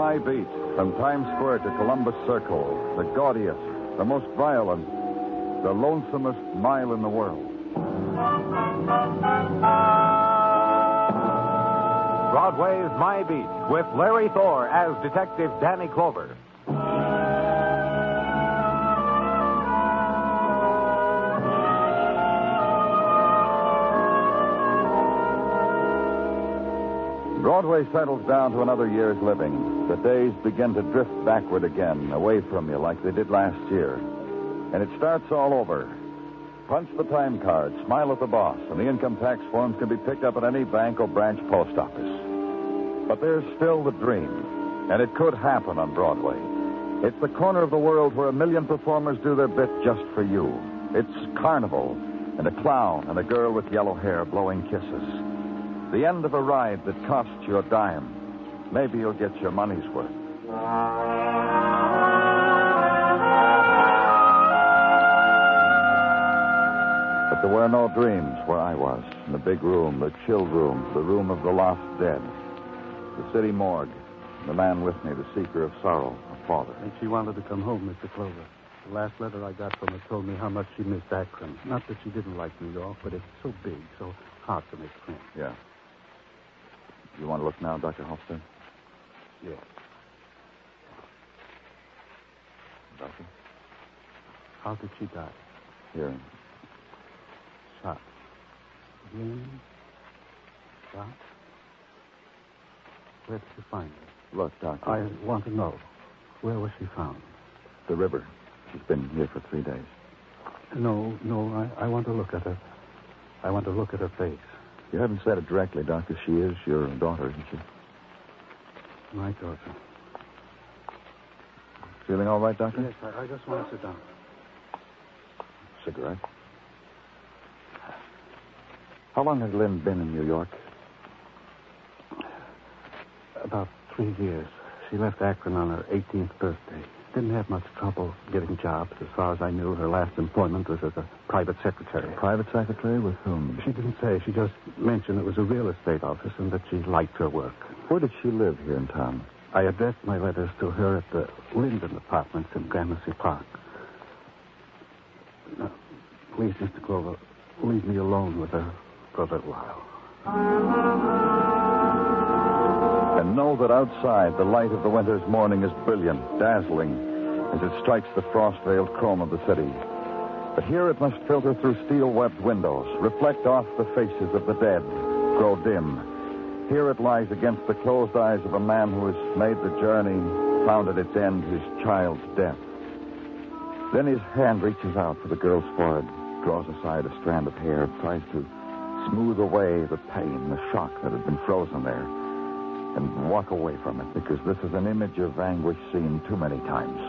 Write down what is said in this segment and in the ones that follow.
My Beat, from Times Square to Columbus Circle, the gaudiest, the most violent, the lonesomest mile in the world. Broadway's My Beat, with Larry Thor as Detective Danny Clover. Broadway settles down to another year's living. The days begin to drift backward again, away from you like they did last year. And it starts all over. Punch the time card, smile at the boss, and the income tax forms can be picked up at any bank or branch post office. But there's still the dream, and it could happen on Broadway. It's the corner of the world where 1 million performers do their bit just for you. It's carnival, and a clown and a girl with yellow hair blowing kisses. The end of a ride that costs you a dime. Maybe you'll get your money's worth. But there were no dreams where I was, in the big room, the chill room, the room of the lost dead, the city morgue, the man with me, the seeker of sorrow, a father. And she wanted to come home, Mr. Clover. The last letter I got from her told me how much she missed Akron. Not that she didn't like New York, but it's so big, so hard to make friends. Yeah. You want to look now, Dr. Halstead? Yes. Doctor? How did she die? Here. Shot. Again? Shot? Where did you find her? Look, Doctor. I want to know. Where was she found? The river. She's been here for 3 days. No, I want to look at her. I want to look at her face. You haven't said it directly, Doctor. She is your daughter, isn't she? My daughter. Feeling all right, Doctor? Yes, I just want to sit down. Cigarette? How long has Lynn been in New York? About 3 years. She left Akron on her 18th birthday. Didn't have much trouble getting jobs. As far as I knew, her last employment was as a private secretary. Private secretary? With whom? She didn't say. She just mentioned it was a real estate office and that she liked her work. Where did she live here in town? I addressed my letters to her at the Linden Apartments in Gramercy Park. Now, please, Mr. Clover, leave me alone with her for a little while. And know that outside, the light of the winter's morning is brilliant, dazzling, as it strikes the frost-veiled chrome of the city. But here it must filter through steel-webbed windows, reflect off the faces of the dead, grow dim. Here it lies against the closed eyes of a man who has made the journey, found at its end his child's death. Then his hand reaches out for the girl's forehead, draws aside a strand of hair, tries to smooth away the pain, the shock that had been frozen there, and walk away from it, because this is an image of anguish seen too many times.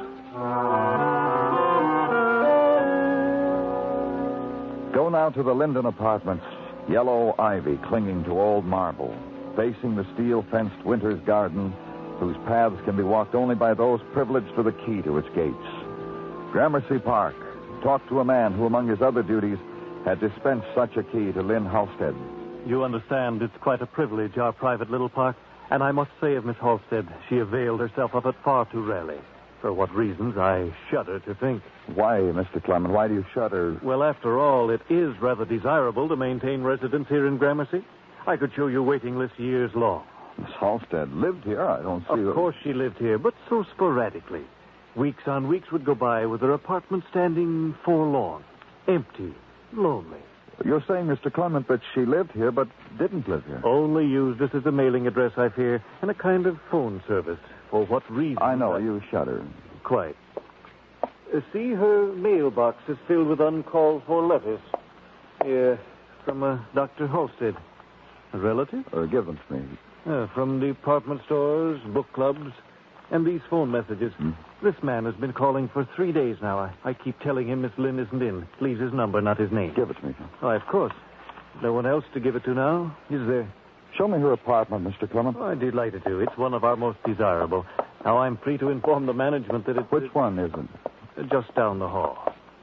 Go now to the Linden Apartments, yellow ivy clinging to old marble, facing the steel-fenced winter's garden, whose paths can be walked only by those privileged with a key to its gates. Gramercy Park. Talk to a man who, among his other duties, had dispensed such a key to Lynn Halstead. You understand it's quite a privilege, our private little park. And I must say of Miss Halstead, she availed herself of it far too rarely. For what reasons, I shudder to think. Why, Mr. Clement? Why do you shudder? Well, after all, it is rather desirable to maintain residence here in Gramercy. I could show you waiting lists years long. Miss Halstead lived here? I don't see... Of course she lived here, but so sporadically. Weeks on weeks would go by with her apartment standing forlorn, empty, lonely. You're saying, Mr. Clement, that she lived here but didn't live here? Only used this as a mailing address, I fear, and a kind of phone service. For what reason? I know, you shudder. Quite. See, her mailbox is filled with uncalled for letters. Here, from Dr. Halstead. A relative? Give them to me. From department stores, book clubs, and these phone messages. This man has been calling for 3 days now. I keep telling him Miss Lynn isn't in. Leaves his number, not his name. Give it to me. Why, of course. No one else to give it to now, is there? Show me her apartment, Mr. Clement. Oh, I'm delighted to. It's one of our most desirable. Now, I'm free to inform the management that it's... Which one is it? Just down the hall.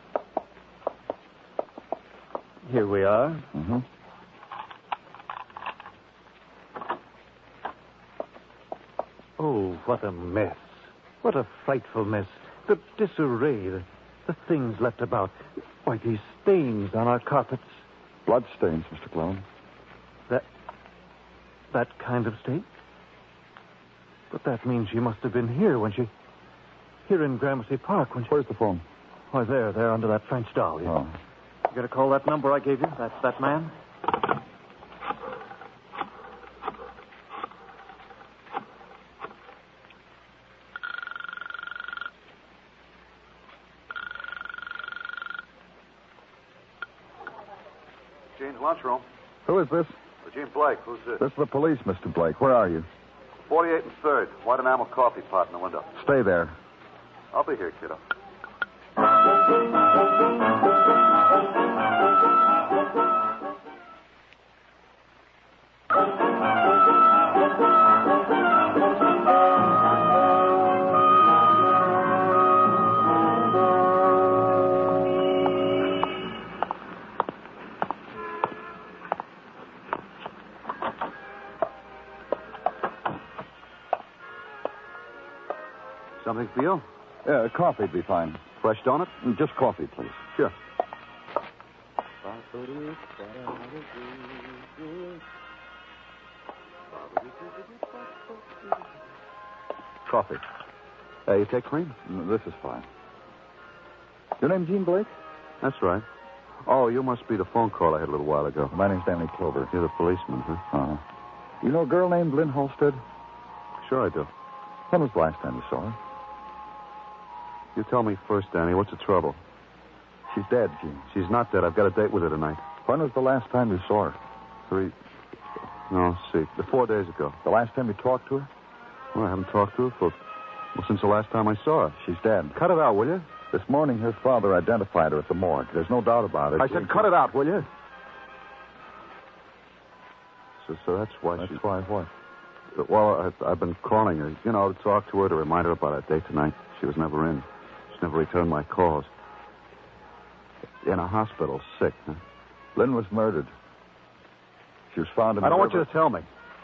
Here we are. Mm-hmm. Oh, what a mess. What a frightful mess. The disarray, the things left about. Why, these stains on our carpets. Bloodstains, Mr. Clone. That kind of stain? But that means she must have been here here in Gramercy Park when she... Where's the phone? Why, there, under that French doll. Yeah. Oh. You gotta call that number I gave you? That's that man? Gene's lunchroom. Who is this? Gene Blake. Who's this? This is the police, Mr. Blake. Where are you? 48 and 3rd. White enamel coffee pot in the window. Stay there. I'll be here, kiddo. Something for you? Yeah, coffee'd be fine. Fresh donut? Just coffee, please. Sure. Coffee. You take cream? This is fine. Your name Gene Blake? That's right. Oh, you must be the phone call I had a little while ago. My name's Stanley Clover. You're the policeman, huh? Uh-huh. You know a girl named Lynn Halstead? Sure I do. When was the last time you saw her? You tell me first, Danny. What's the trouble? She's dead, Gene. She's not dead. I've got a date with her tonight. When was the last time you saw her? 4 days ago. The last time you talked to her? Well, I haven't talked to her since the last time I saw her. She's dead. Cut it out, will you? This morning, her father identified her at the morgue. There's no doubt about it. I said cut it out, will you? So that's why That's why what? Well, I've been calling her, to talk to her, to remind her about our date tonight. She was never in. She never returned my calls. In a hospital, sick, huh? Lynn was murdered. She was found in the I don't want river. you to tell me.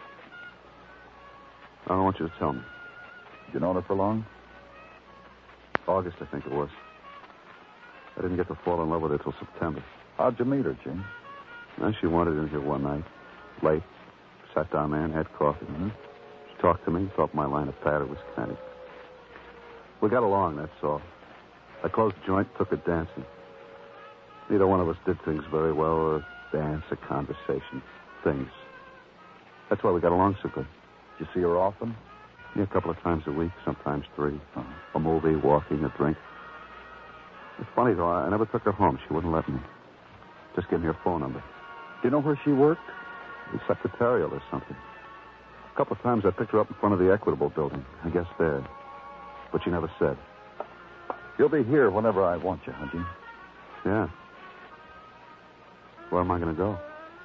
I don't want you to tell me. You known her for long? August, I think it was. I didn't get to fall in love with her till September. How'd you meet her, Jim? And she wandered in here one night, late. Sat down there and had coffee. Mm-hmm. She talked to me, thought my line of patter was kind of... We got along, that's all. I closed the joint, took her dancing. Neither one of us did things very well, or dance, or conversation. Things. That's why we got along so good. Did you see her often? Yeah, a couple of times a week, sometimes 3. Uh-huh. A movie, walking, a drink. It's funny, though, I never took her home. She wouldn't let me. Just give me her phone number. Do you know where she worked? The secretarial or something. A couple of times I picked her up in front of the Equitable building. I guess there. But she never said. You'll be here whenever I want you, huh, Jim? Yeah. Where am I going to go?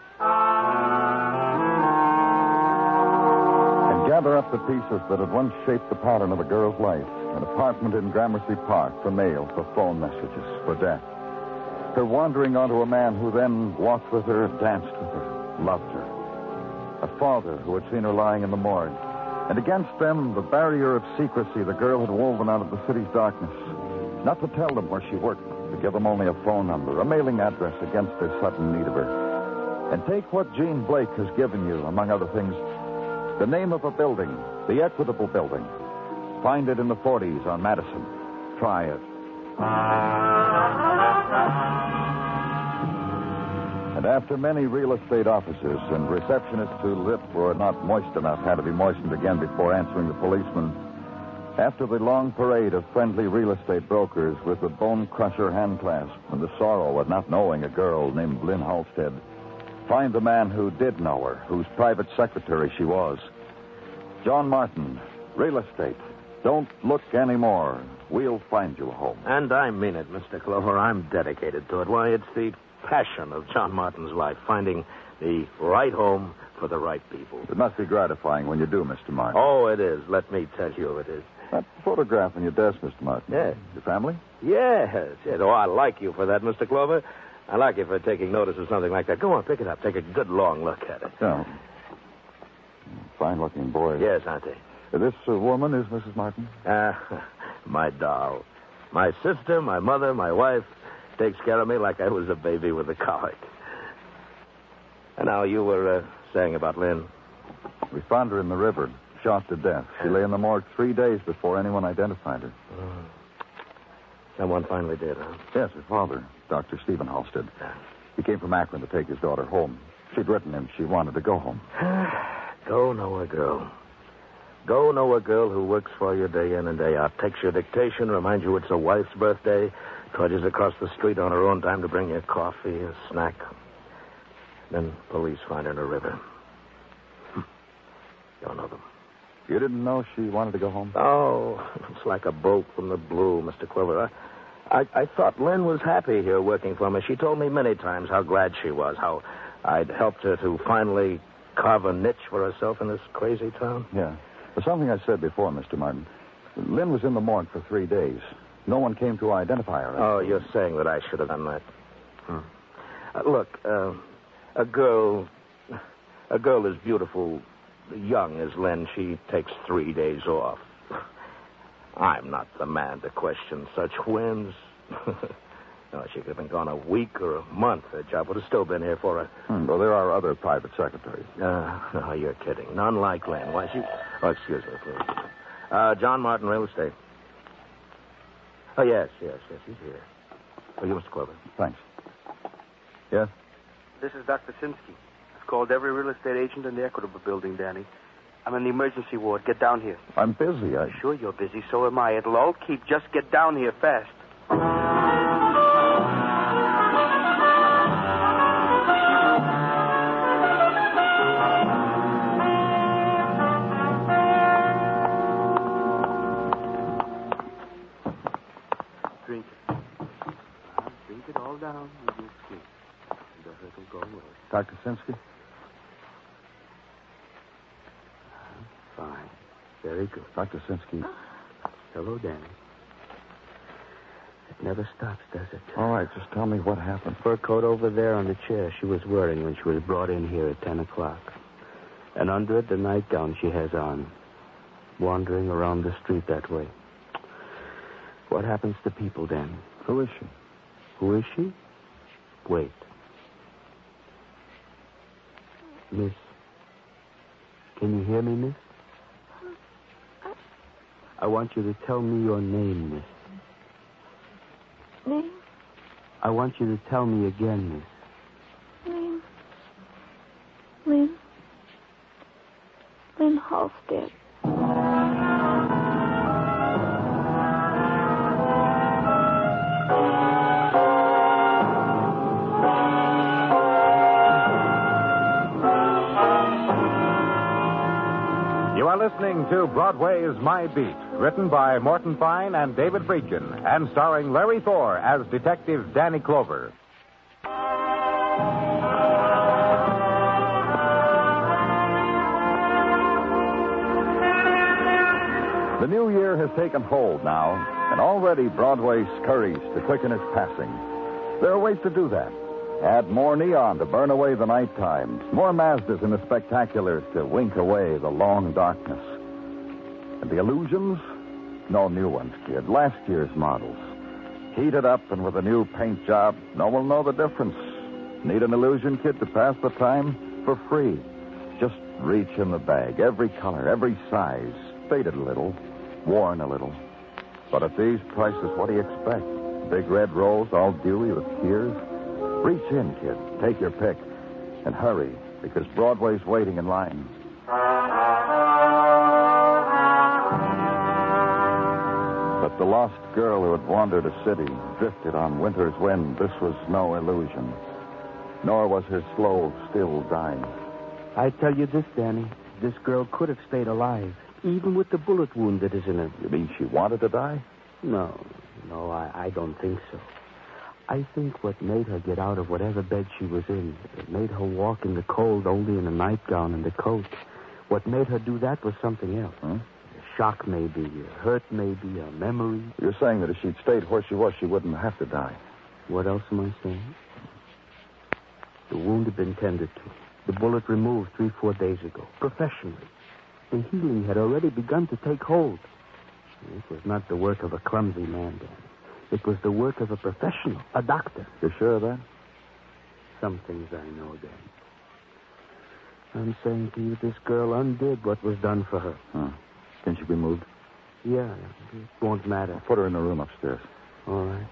And gather up the pieces that had once shaped the pattern of a girl's life. An apartment in Gramercy Park for mail, for phone messages, for death. Her wandering onto a man who then walked with her, danced with her, loved her. A father who had seen her lying in the morgue. And against them, the barrier of secrecy the girl had woven out of the city's darkness. Not to tell them where she worked, to give them only a phone number, a mailing address against their sudden need of her. And take what Gene Blake has given you, among other things, the name of a building, the Equitable Building. Find it in the 40s on Madison. Try it. And after many real estate offices and receptionists whose lips were not moist enough had to be moistened again before answering the policeman, after the long parade of friendly real estate brokers with the bone crusher handclasp and the sorrow of not knowing a girl named Lynn Halstead, find the man who did know her, whose private secretary she was. John Martin, real estate. Don't look anymore. We'll find you a home. And I mean it, Mr. Clover. I'm dedicated to it. Why, it's the passion of John Martin's life, finding the right home for the right people. It must be gratifying when you do, Mr. Martin. Oh, it is. Let me tell you it is. That photograph on your desk, Mr. Martin. Yes. Your family? Yes. Oh, I like you for that, Mr. Clover. I like you for taking notice of something like that. Go on, pick it up. Take a good long look at it. Yeah. Fine-looking boys. Yes, aren't they? This woman is Mrs. Martin? My doll. My sister, my mother, my wife takes care of me like I was a baby with a colic. And now you were saying about Lynn. We found her in the river, shot to death. She lay in the morgue 3 days before anyone identified her. Someone finally did, huh? Yes, her father, Dr. Stephen Halstead. He came from Akron to take his daughter home. She'd written him she wanted to go home. Go know a girl. Go know a girl who works for you day in and day out, takes your dictation, reminds you it's a wife's birthday, trudges across the street on her own time to bring you coffee, a snack. Then police find her in a river. Don't know them. You didn't know she wanted to go home? Oh, it's like a bolt from the blue, Mr. Clover. I thought Lynn was happy here working for me. She told me many times how glad she was, how I'd helped her to finally carve a niche for herself in this crazy town. Yeah. There's something I said before, Mr. Martin. Lynn was in the morgue for 3 days. No one came to identify her. Oh, you're saying that I should have done that. Look, a girl as beautiful, young as Lynn, she takes 3 days off. I'm not the man to question such whims. No, she could have been gone a week or a month. Her job would have still been here for her. Well, there are other private secretaries. No, you're kidding. None like Lynn. Why, she... Oh, excuse me, please. John Martin, Real Estate. Oh, yes, he's here. Oh, you, Mr. Clover. Thanks. Yes? This is Dr. Sinsky. I've called every real estate agent in the Equitable building, Danny. I'm in the emergency ward. Get down here. I'm busy. Sure you're busy. So am I. It'll all keep. Just get down here fast. Drink it. Drink it all down. You will sleep. The hurt will go away. Dr. Sinsky? Fine. Very good. Dr. Sinsky. Hello, Danny. It never stops, does it? All right, just tell me what happened. Fur coat over there on the chair she was wearing when she was brought in here at 10 o'clock. And under it, the nightgown she has on. Wandering around the street that way. What happens to people, Danny? Who is she? Who is she? Wait. Miss. Can you hear me, miss? I want you to tell me your name, miss. Name? I want you to tell me again, miss. Name? Lynn Halstead. You are listening to Broadway's My Beat, written by Morton Fine and David Friedkin, and starring Larry Thor as Detective Danny Clover. The new year has taken hold now, and already Broadway scurries to quicken its passing. There are ways to do that. Add more neon to burn away the nighttime, more Mazdas in the spectaculars to wink away the long darkness. And the illusions? No new ones, kid. Last year's models. Heated up and with a new paint job, no one will know the difference. Need an illusion kit to pass the time? For free. Just reach in the bag. Every color, every size. Faded a little, worn a little. But at these prices, what do you expect? Big red rolls, all dewy with tears? Reach in, kid. Take your pick. And hurry, because Broadway's waiting in line. But the lost girl who had wandered a city, drifted on winter's wind, this was no illusion. Nor was her slow, still dying. I tell you this, Danny. This girl could have stayed alive, even with the bullet wound that is in her. You mean she wanted to die? No, I don't think so. I think what made her get out of whatever bed she was in, it made her walk in the cold only in a nightgown and a coat. What made her do that was something else. Huh? A shock, maybe, a hurt, maybe, a memory. You're saying that if she'd stayed where she was, she wouldn't have to die. What else am I saying? The wound had been tended to. The bullet removed 3-4 days ago, professionally. The healing had already begun to take hold. It was not the work of a clumsy man, Danny. It was the work of a professional, a doctor. You sure of that? Some things I know, Danny. I'm saying to you, this girl undid what was done for her. Huh. Can she be moved? Yeah, it won't matter. Put her in the room upstairs. All right.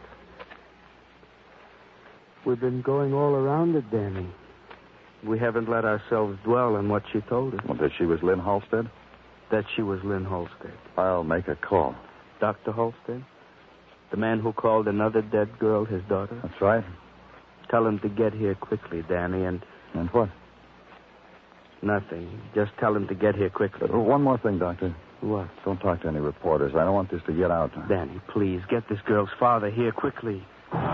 We've been going all around it, Danny. We haven't let ourselves dwell on what she told us. Well, that she was Lynn Halstead? That she was Lynn Halstead. I'll make a call. Dr. Halstead? The man who called another dead girl his daughter? That's right. Tell him to get here quickly, Danny, and... And what? Nothing. Just tell him to get here quickly. One more thing, Doctor. What? Don't talk to any reporters. I don't want this to get out. Danny, please, get this girl's father here quickly.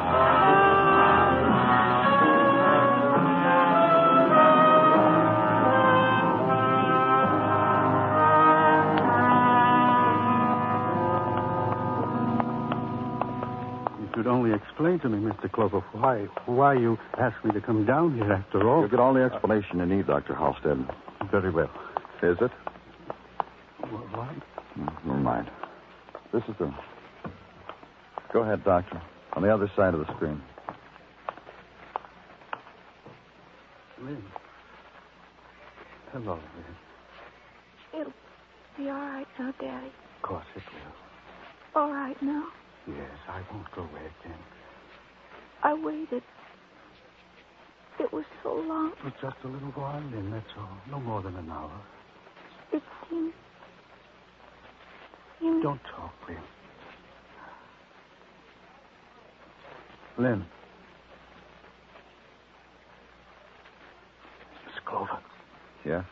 You should only explain to me, Mr. Clover, why you asked me to come down here after all. You'll get all the explanation you need, Dr. Halstead. Very well. Is it? What? Never mind. This is the... Go ahead, Doctor. On the other side of the screen. Lynn. Hello, Lynn. It'll be all right now, Daddy. Of course it will. All right now. Yes, I won't go away again. I waited. It was so long. For just a little while, Lynn, that's all. No more than an hour. It seemed... Don't talk, Lynn. Lynn. Miss Clover. Yeah?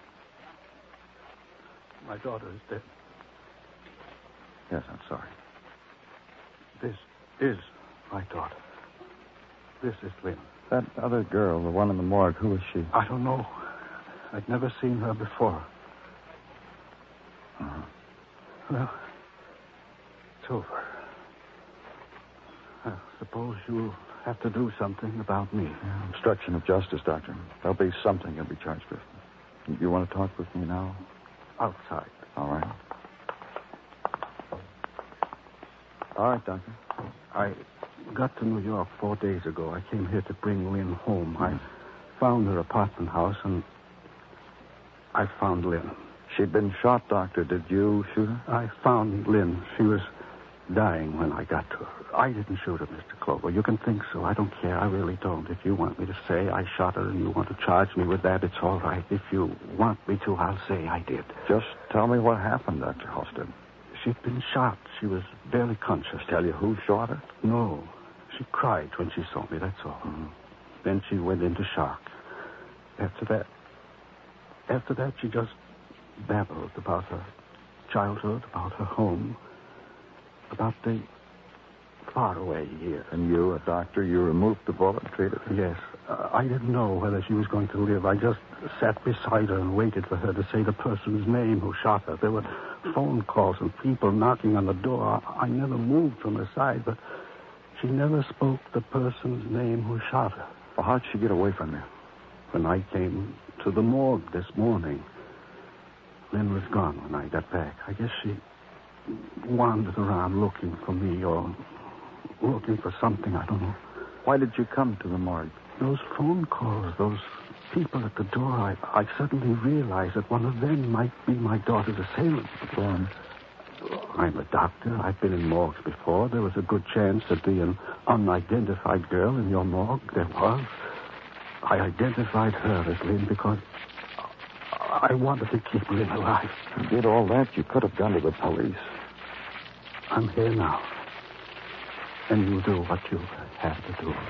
My daughter is dead. Yes, I'm sorry. This is my daughter. This is Lynn. That other girl, the one in the morgue, who is she? I don't know. I'd never seen her before. Uh-huh. Well, it's over. I suppose you'll have to do something about me. Yeah, obstruction of justice, Doctor. There'll be something you'll be charged with. You want to talk with me now? Outside. All right. All right, Doctor. I got to New York 4 days ago. I came here to bring Lynn home. I found her apartment house, and I found Lynn. She'd been shot, Doctor. Did you shoot her? I found Lynn. She was dying when I got to her. I didn't shoot her, Mr. Clover. You can think so. I don't care. I really don't. If you want me to say I shot her and you want to charge me with that, it's all right. If you want me to, I'll say I did. Just tell me what happened, Dr. Halstead. She'd been shot. She was barely conscious. Tell you who shot her? No. She cried when she saw me, that's all. Mm-hmm. Then she went into shock. After that, she just babbled about her childhood, about her home, about the faraway years. And you, a doctor, you removed the bullet and treated her? Yes. I didn't know whether she was going to live. I just sat beside her and waited for her to say the person's name who shot her. There were phone calls and people knocking on the door. I never moved from her side, but she never spoke the person's name who shot her. Well, how'd she get away from you? When I came to the morgue this morning, Lynn was gone when I got back. I guess she wandered around looking for me or looking for something. I don't know. Why did you come to the morgue? Those phone calls, those people at the door, I suddenly realized that one of them might be my daughter's assailant. Go on. I'm a doctor. I've been in morgues before. There was a good chance there'd be an unidentified girl in your morgue. There was. I identified her as Lynn because I wanted to keep Lynn alive. You did all that, you could have gone to the police. I'm here now. And you do what you have to do.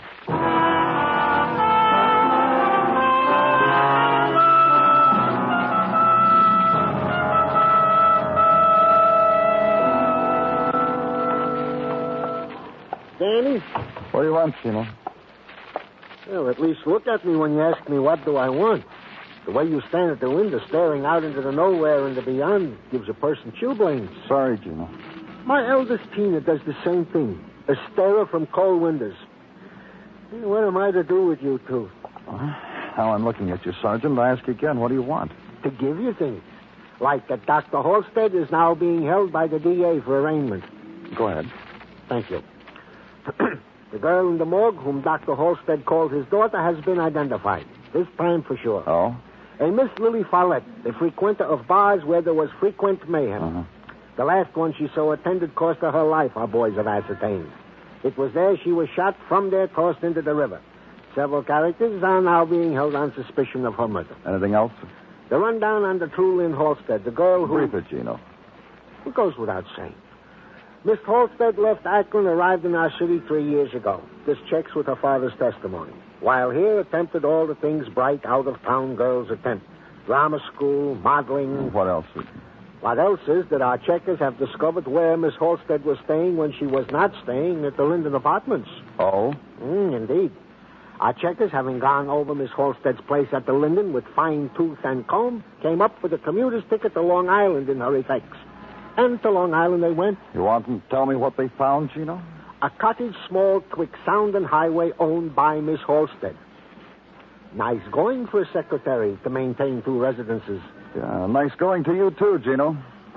Danny? What do you want, Chino? Well, at least look at me when you ask me what do I want. The way you stand at the window staring out into the nowhere and the beyond gives a person chilblains. Sorry, Gino. My eldest Tina does the same thing. A starer from cold windows. What am I to do with you two? Now I'm looking at you, Sergeant. I ask you again, what do you want? To give you things. Like that Dr. Halstead is now being held by the DA for arraignment. Go ahead. Thank you. The girl in the morgue, whom Dr. Halstead called his daughter, has been identified. This time for sure. Oh? A Miss Lily Follett, the frequenter of bars where there was frequent mayhem. Uh-huh. The last one she so attended cost her life, our boys have ascertained. It was there she was shot, from there tossed into the river. Several characters are now being held on suspicion of her murder. Anything else? The rundown on the true Lynn Halstead, the girl who... Brief it, Gino. It goes without saying. Miss Halstead left Akron, arrived in our city 3 years ago. This checks with her father's testimony. While here, attempted all the things bright out-of-town girls attempt. Drama school, modeling. What else? What else is that our checkers have discovered where Miss Halstead was staying when she was not staying at the Linden Apartments. Oh? Indeed. Our checkers, having gone over Miss Halstead's place at the Linden with fine tooth and comb, came up with a commuter's ticket to Long Island in her effects. And to Long Island they went. You want to tell me what they found, Gino? A cottage small twixt Sound and Highway owned by Miss Halstead. Nice going for a secretary to maintain 2 residences. Yeah, nice going to you, too, Gino.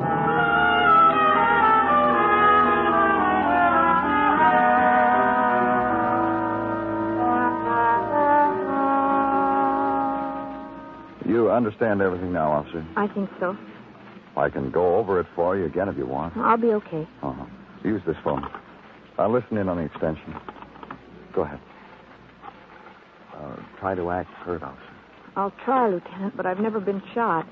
You understand everything now, officer? I think so. I can go over it for you again if you want. I'll be okay. Uh-huh. Use this phone. I'll listen in on the extension. Go ahead. Try to act hurt, officer. I'll try, Lieutenant, but I've never been shot.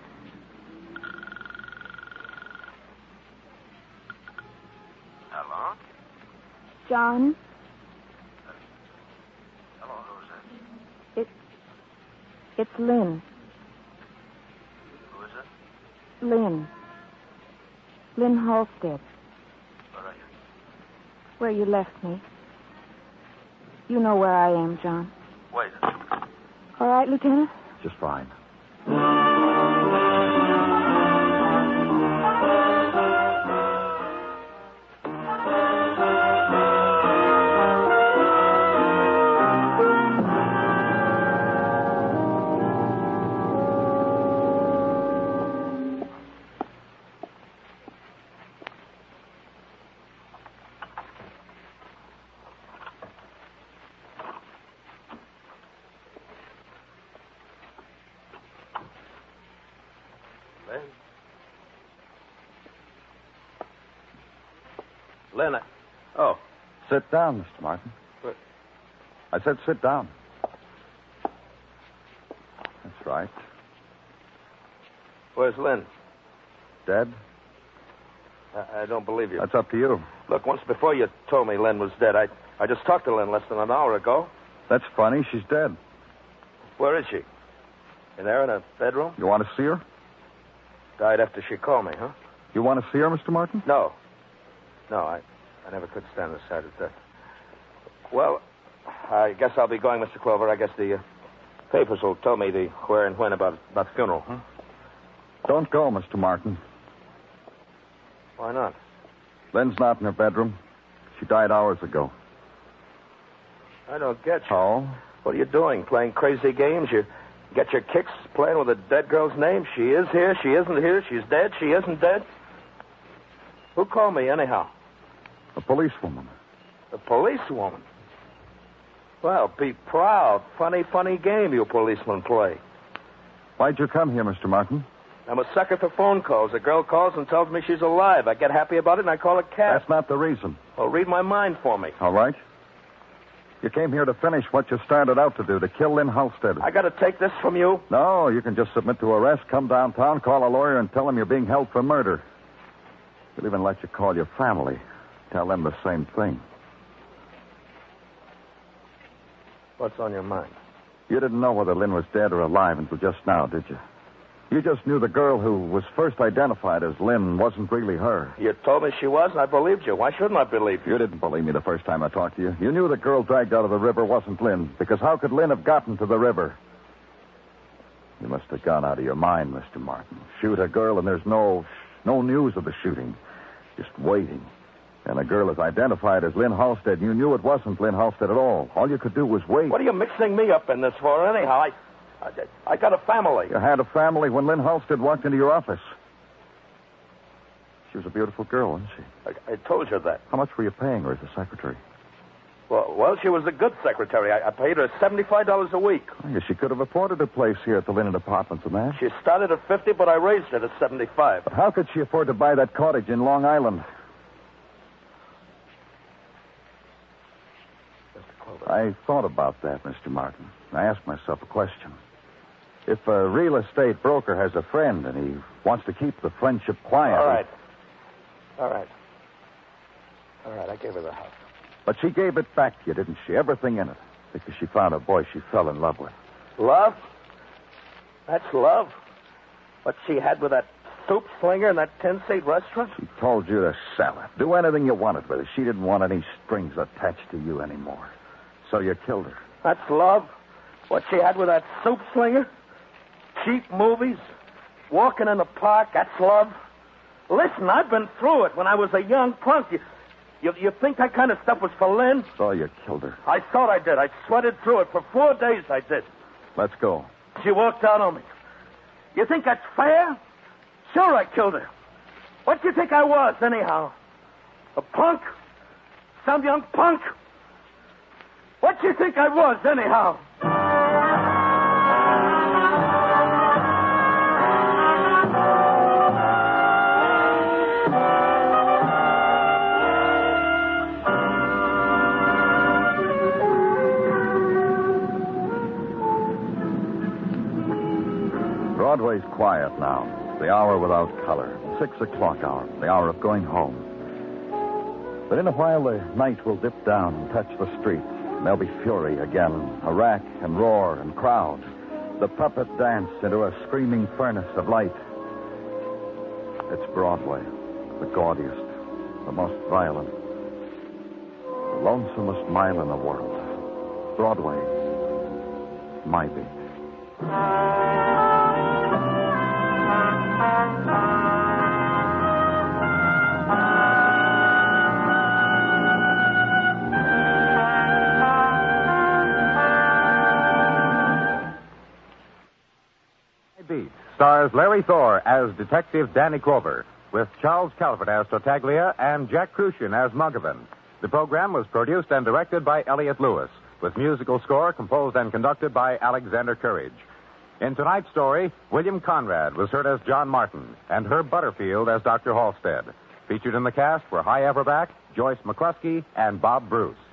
Hello? John? Hello, who's that? It's Lynn. Who is it? Lynn. Lynn Halstead. Where are you? Where you left me. You know where I am, John. Wait. All right, Lieutenant? Just fine. Lynn, Oh. Sit down, Mr. Martin. What? I said sit down. That's right. Where's Lynn? Dead? I don't believe you. That's up to you. Look, once before you told me Lynn was dead. I just talked to Lynn less than an hour ago. That's funny. She's dead. Where is she? In there in a bedroom? You want to see her? Died after she called me, huh? You want to see her, Mr. Martin? No. No, I never could stand the sight of death. Well, I guess I'll be going, Mr. Clover. I guess the papers will tell me the where and when about the funeral, huh? Don't go, Mr. Martin. Why not? Lynn's not in her bedroom. She died hours ago. I don't get you. Oh? What are you doing? Playing crazy games? You get your kicks playing with a dead girl's name? She is here. She isn't here. She's dead. She isn't dead. Who called me, anyhow? A policewoman. A policewoman? Well, be proud. Funny, funny game you policemen play. Why'd you come here, Mr. Martin? I'm a sucker for phone calls. A girl calls and tells me she's alive. I get happy about it and I call a cab. That's not the reason. Well, read my mind for me. All right. You came here to finish what you started out to do, to kill Lynn Halstead. I got to take this from you? No, you can just submit to arrest, come downtown, call a lawyer, and tell him you're being held for murder. We'll even let you call your family. Tell them the same thing. What's on your mind? You didn't know whether Lynn was dead or alive until just now, did you? You just knew the girl who was first identified as Lynn wasn't really her. You told me she was, and I believed you. Why shouldn't I believe you? You didn't believe me the first time I talked to you. You knew the girl dragged out of the river wasn't Lynn, because how could Lynn have gotten to the river? You must have gone out of your mind, Mr. Martin. Shoot a girl, and there's no news of the shooting. Just waiting. And the girl is identified as Lynn Halstead, and you knew it wasn't Lynn Halstead at all. All you could do was wait. What are you mixing me up in this for, anyhow? I got a family. You had a family when Lynn Halstead walked into your office. She was a beautiful girl, wasn't she? I told you that. How much were you paying her as a secretary? Well, she was a good secretary. I paid her $75 a week. I guess she could have afforded a place here at the Linen Apartments and that. She started at $50, but I raised it to $75. But how could she afford to buy that cottage in Long Island? I thought about that, Mr. Martin. I asked myself a question. If a real estate broker has a friend and he wants to keep the friendship quiet... All right, I gave her the house. But she gave it back to you, didn't she? Everything in it. Because she found a boy she fell in love with. Love? That's love? What she had with that soup slinger in that 10-seat restaurant? She told you to sell it. Do anything you wanted with it. She didn't want any strings attached to you anymore. So you killed her. That's love? What she had with that soup slinger? Cheap movies? Walking in the park? That's love? Listen, I've been through it when I was a young punk. You think that kind of stuff was for Lynn? So you killed her. I thought I did. I sweated through it. For 4 days I did. Let's go. She walked out on me. You think that's fair? Sure, I killed her. What do you think I was, anyhow? A punk? Some young punk? What do you think I was, anyhow? Broadway's quiet now. The hour without color. 6 o'clock hour. The hour of going home. But in a while, the night will dip down and touch the streets. And there'll be fury again. A rack and roar and crowd. The puppet dance into a screaming furnace of light. It's Broadway. The gaudiest. The most violent. The lonesomest mile in the world. Broadway. My beat. Stars Larry Thor as Detective Danny Clover, with Charles Calvert as Tartaglia and Jack Crucian as Muggavan. The program was produced and directed by Elliott Lewis, with musical score composed and conducted by Alexander Courage. In tonight's story, William Conrad was heard as John Martin and Herb Butterfield as Dr. Halstead. Featured in the cast were Hy Everback, Joyce McCluskey, and Bob Bruce.